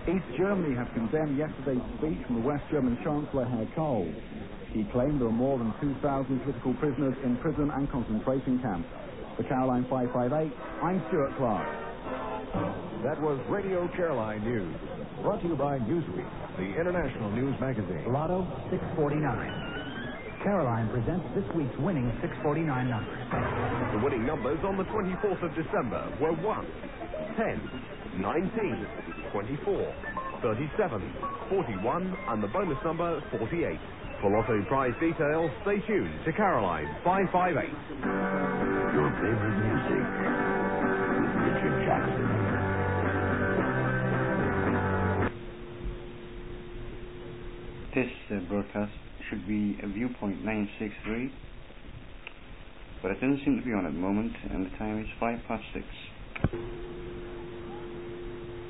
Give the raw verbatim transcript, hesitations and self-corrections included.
East Germany have condemned yesterday's speech from the West German Chancellor Herr Kohl. He claimed there are more than two thousand political prisoners in prison and concentration camps. For Caroline five five eight, I'm Stuart Clark. That was Radio Caroline News, brought to you by Newsweek, the international news magazine. Lotto six forty-nine. Caroline presents this week's winning six forty-nine numbers. The winning numbers on the twenty-fourth of December were one, ten, nineteen, twenty-four, thirty-seven, forty-one, and the bonus number forty-eight. For Lotto prize details, stay tuned to Caroline five five eight. Your favorite music with Richard Jackson. This uh, broadcast should be a Viewpoint nine six three, but it doesn't seem to be on at the moment, and the time is five past six.